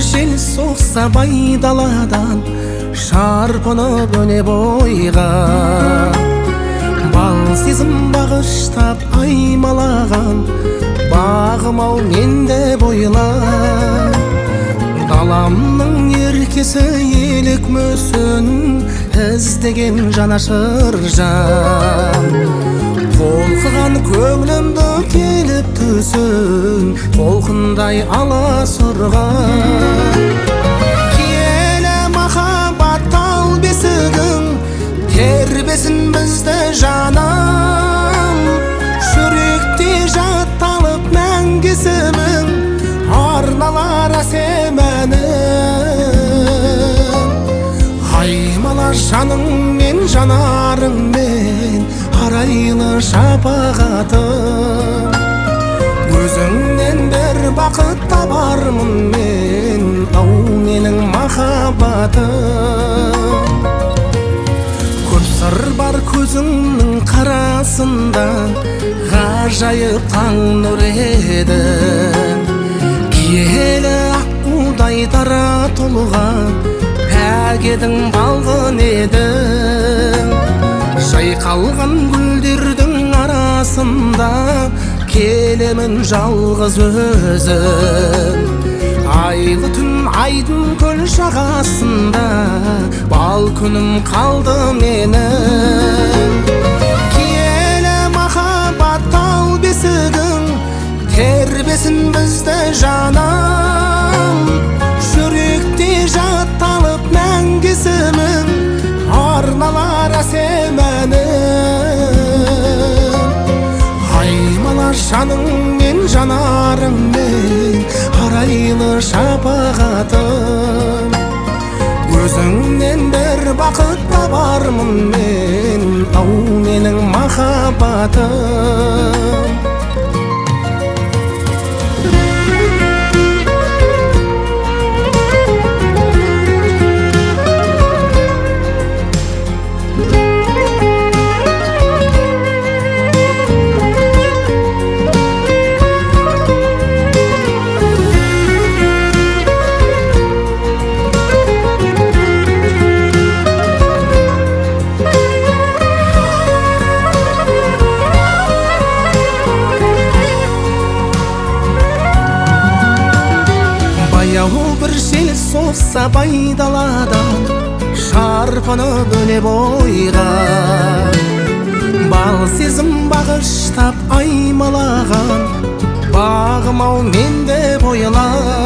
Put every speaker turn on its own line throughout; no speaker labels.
жел соқса байдаладан, шарпынып өне бойға. Бал сезім бағыштап аймалаған, бағым-ау менде бойла. Даламның еркесі елік мүсін, іздеген жанашыр жан. Толқыған көңілімді келіп түсін, толқындай аласұрған. Киелі махаббат тал бесігің, тербесін бізді жаным. Жүректе жатталып мәңгі есімің, арналар әсем әнің. Аймала жаныңмен, жанарыңмен, арайлы шапағатым. Өзіңнен бір бақыт табармын мен, ау менің махаббатым. Көп сыр бар көзіңнің қарасында, ғажайып таң нұр едің. Киелі аққудай дара толған, пәк едің, балғын едің. Жайқалған гүлдердің арасында, келемін жалғыз өзім. Айлы түн айдын көл жағасында, бал күнім қалды менің. Киелі махаббат тал бесігің, тербесін бізді жаным. Жүректе жатталып мәңгі есімің, арналар әсем әнің. Аймала жаныңмен, жанарыңмен, арайлы шапағатым. Өзіңнен бір бақыт табармын мен, ау менің махаббатым. Бір жел соқса байдаладан, шарпынып өне бойға. Бал сезім бағыштап аймалаған, бағым-ау менде бойла.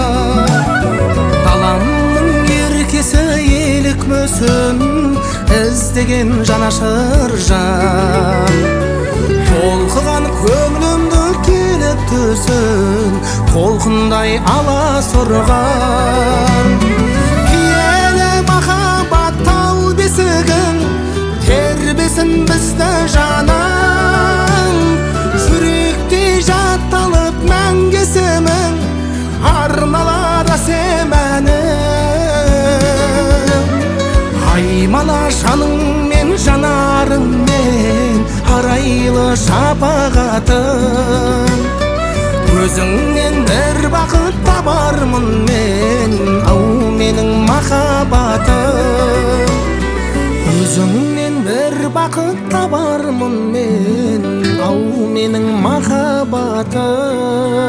Даламның еркесі елік мүсін, іздеген жанашыр жан. Толқыған көңілімді келіп түсін, толқындай аласұрған. Киелі махаббат тал бесігің, тербесін бізді жаным. Жүректе жатталып мәңгі есімің, арналар әсем әнің. Аймала жаныңмен, жанарыңмен, арайлы шапағатым. Өзіңнен бір бақыт табармын мен, ау менің махаббатым. Өзіңнен бір бақыт табармын мен, ау менің махаббатым.